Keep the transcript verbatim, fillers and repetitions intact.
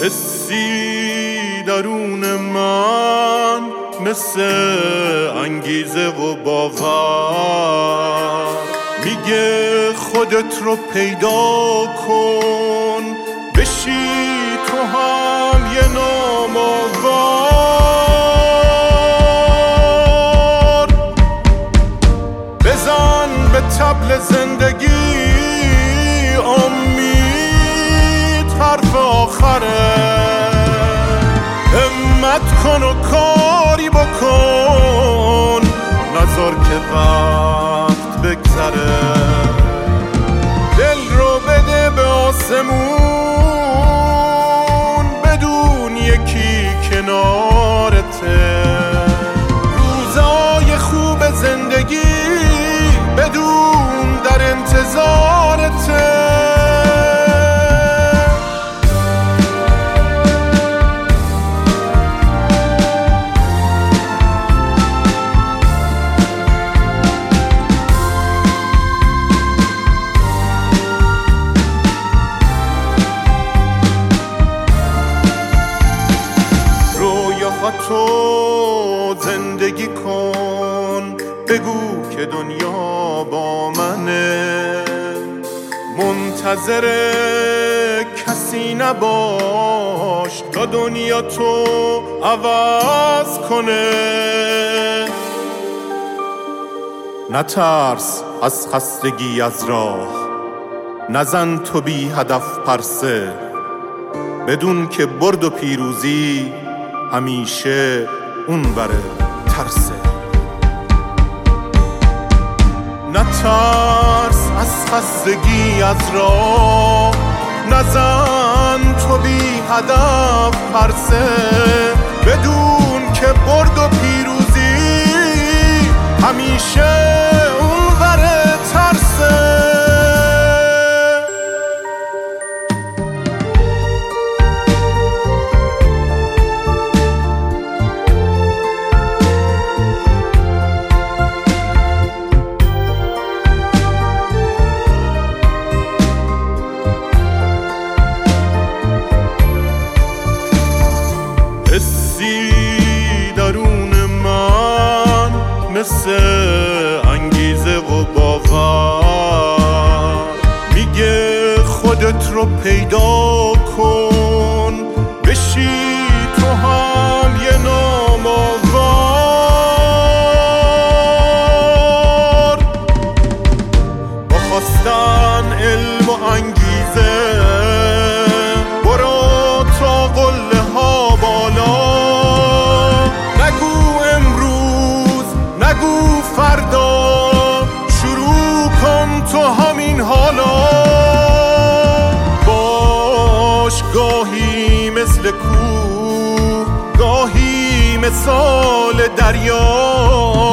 حسی درون من مثل انگیزه و باور میگه خودت رو پیدا کن، بشی تو هم یه نام آور. بزن به طبل زندگی امید حرف آخره، همت کن و کاری بکن، نذار که وقت بگذره. دل رو بده به آسمون، بدون یکی کنارته. روزای خوب زندگی بدون در انتظارته. تو زندگی کن، بگو که دنیا با منه، منتظر کسی نباش تا دنیا تو عوض کنه. نترس از خستگی از راه، نزن تو بی هدف پرسه، بدون که برد و پیروزی همیشه اون بره ترسه. نترس از خستگی از راه، نزن تو بی هدف پرسه، بدون که برد و پیروزی همیشه اون بره ترسه. حسی درون من مثل انگیزه و باور میگه خودت رو پیدا کن، بشی تو هم یه نام آور. با خواستن علم و انگیزه برو تا قله ها بالا. نگو امروز، نگو فردا، شروع کن تو همین حالا. باش گاهی مثل کوه، گاهی مثال دریا.